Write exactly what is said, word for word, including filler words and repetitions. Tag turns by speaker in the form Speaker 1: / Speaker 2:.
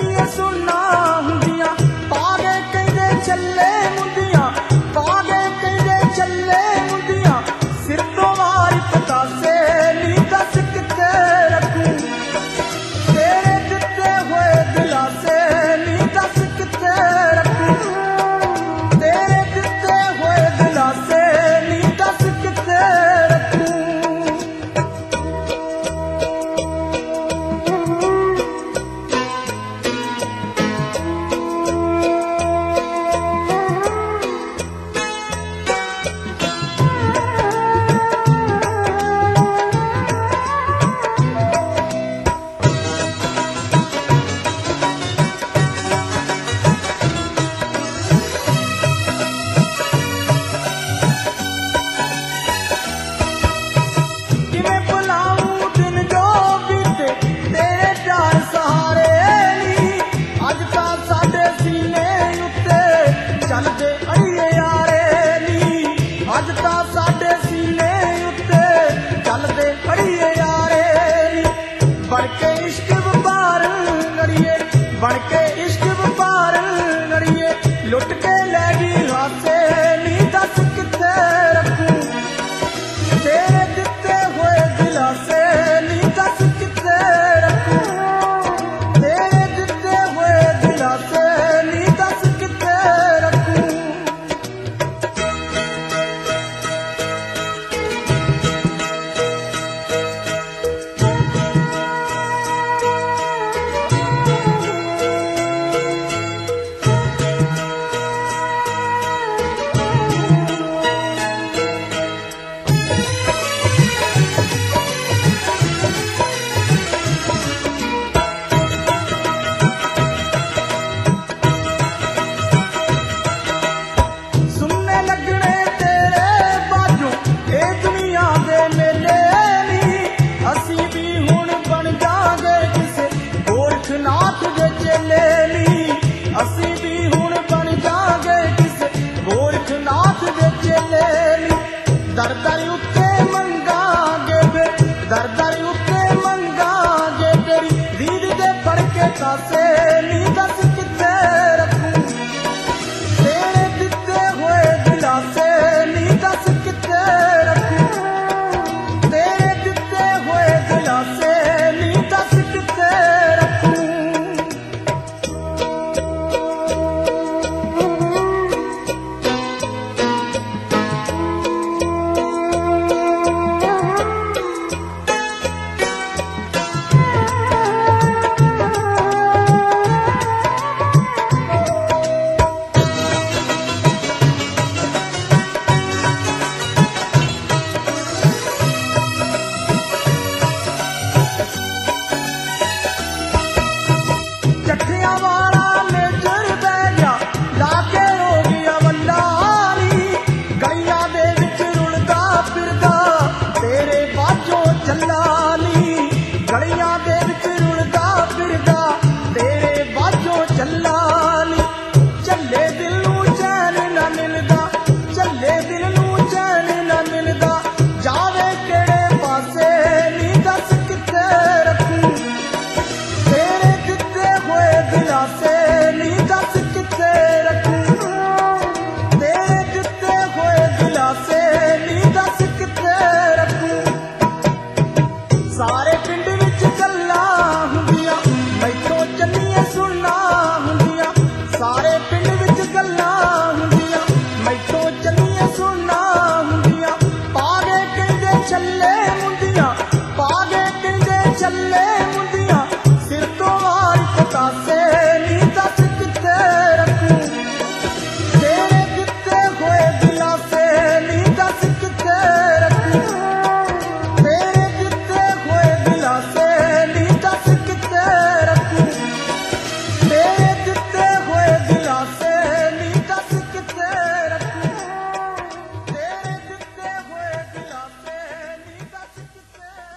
Speaker 1: ਨੀ ਸੁਣਨਾ ਹੁੰਦੀਆਂ ਪਾ ਗਏ ਕਹਿੰਦੇ ਚੱਲੇ ਮੁੰਦੀਆਂ ਪਾ ਗਏ ਕਹਿੰਦੇ ਚੱਲੇ ਮੁੰਦੀਆਂ ਸਿਰ ਤੋਂ ਵਾਰੀ ਪਤਾਸੇ ਨੀ ਦੱਸ ਕਿੱਥੇ ਰੱਖੂ ਤੇਰੇ ਦਿੱਤੇ ਹੋਏ ਦਿਲਾਸੇ ਨੀ ਦੱਸ ਕਿੱਥੇ ਰੱਖੂ ਤੇਰੇ ਦਿੱਤੇ ਹੋਏ ਦਿਲਾਸੇ ਨੀ ਦੱਸ ਕਿੱਥੇ ਰੱਖੂ ਕਿਵੇਂ ਭੁਲਾਊਂ ਦਿਨ ਜੋ ਬੀਤੇ ਤੇਰੇ ਪਿਆਰ ਸਹਾਰੇ ਨੀ ਅੱਜ ਤਾਂ ਸਾਡੇ ਸੀਨੇ ਉੱਤੇ ਚੱਲਦੇ ਅੜੀਏ ਯਾਰੇ ਨੀ ਅੱਜ ਤਾਂ ਸਾਡੇ ਸੀਨੇ ਉੱਤੇ ਚੱਲਦੇ ਅੜੀਏ ਯਾਰੇ ਨੀ ਬਣ ਕੇ ਇਸ਼ਕ ਵਪਾਰ ਲੜੀਏ ਬਣ ਕੇ ਇਸ਼ਕ ਵਪਾਰ ਲੜੀਏ ਲੁੱਟ ਕੇ ਲੈ ਗਈ ਹਾਸੇ ਨੀ ਦੱਸ ਕਿੱਥੇ ਰੱਖੂ ਤੇਰੇ ਦਿੱਤੇ ਹੋਏ ਦਿਲਾਸੇ ਨੀ ਦੱਸ ਕਿੱਥੇ ਰੱਖੂ ਤੇਰੇ ਦਿੱਤੇ ਹੋਏ ਦਿਲਾਸੇ ਨੀ ਦੱਸ ਕਿੱਥੇ ਰੱਖੂ ਸੁਣਨੇ ਲੱਗਣੇ ਤੇਰੇ ਬਾਝੋਂ ਇਹ ਦੁਨੀਆ ਦੇ ਮੇਲੇ ਨੀ ਅਸੀਂ ਵੀ ਹੁਣ ਬਣ ਜਾਗੇ ਕਿਸੇ ਗੋਰਖਨਾਥ ਦੇ ਚੇਲੇ ਨੀ ਅਸੀਂ ਵੀ ਹੁਣ ਬਣ ਜਾਗੇ ਕਿਸੇ ਗੋਰਖਨਾਥ ਦੇ ਚੇਲੇ ਨੀ ਦਰ ਦਰ ਉੱਤੇ ਮੰਗਾਂਗੇ ਵੇ ਦਰ ਦਰ ਉੱਤੇ ਮੰਗਾਂਗੇ ਤੇਰੀ ਦੀਦ ਦੇ ਫੜ ਕੇ ਤਾਸੇ ਨੀ ਦੱਸ ਕਿੱਥੇ ਰੱਖੂ ਤੇਰੇ ਦਿੱਤੇ ਹੋਏ ਦਿਲਾਸੇ ਨੀ ਦੱਸ ਕਿੱਥੇ ਰੱਖੂ ਤੇਰੇ ਦਿੱਤੇ ਹੋਏ ਦਿਲਾਸੇ ਨੀ ਦੱਸ ਕਿੱਥੇ ਰੱਖੂ ਚੱਠਿਆਂ